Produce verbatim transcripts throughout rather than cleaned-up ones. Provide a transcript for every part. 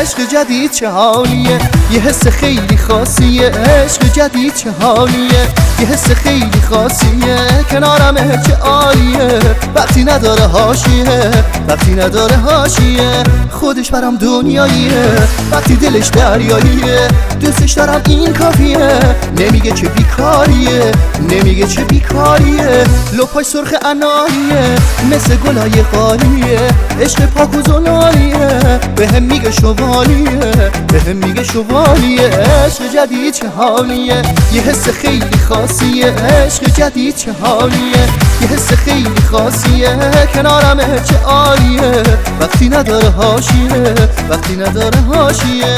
عشق جدید چه حالیه، یه حس خیلی خاصیه. عشق جدید چه حالیه، یه حس خیلی خاصیه. کنارمه چه عالیه، وقتی نداره حاشیه، وقتی نداره حاشیه. خودش برام دنیاییه، وقتی دلش دریاییه. دوستش دارم این کافیه، نمیگه چه بیکاریه، نمیگه چه بیکاریه. لپاش سرخ اناریه، مثل گلای قالیه. عشق پاک و زلالیه، بهم میگه شوالیه، بهم میگه شوالیه. عشق جدید چه حالیه، یه حس خیلی خاصیه. عشق جدید چه حالیه، یه حس خیلی خاصیه. کنارمه چه عالیه، وقتی نداره حاشیه، وقتی نداره حاشیه.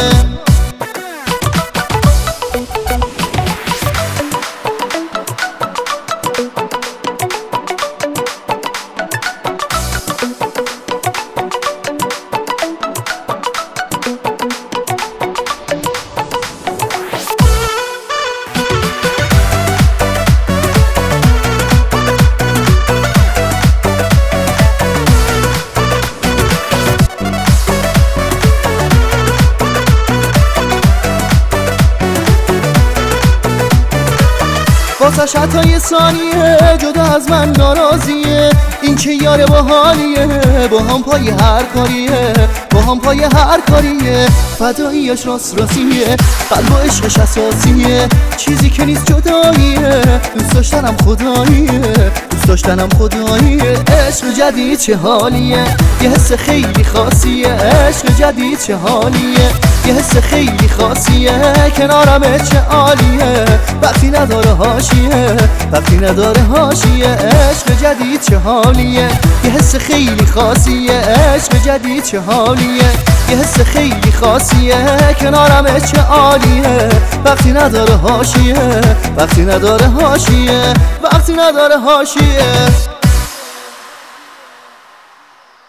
واسش حتی یه ثانیه جدا از من ناراضیه. این که یاره با حالیه، با هم پای هر کاریه، با هم پای هر کاریه. فداییش راست راستیه، قلب و عشقش اساسیه. چیزی که نیست جداییه، دوست داشتنم خداییه، دوست داشتنم خداییه. عشق جدید چه حالیه، یه حس خیلی خاصیه. عشق جدید چه حالیه، یه حس خیلی خاصیه. کنارمه چه عالیه، وقتی نداره حاشیه، وقتی نداره حاشیه. عشق جدید چه حالیه، یه حس خیلی خاصیه. عشق جدید چه حالیه، یه حس خیلی خاصیه. کنارمه چه عالیه، وقتی نداره حاشیه، وقتی نداره حاشیه، وقتی نداره حاشیه.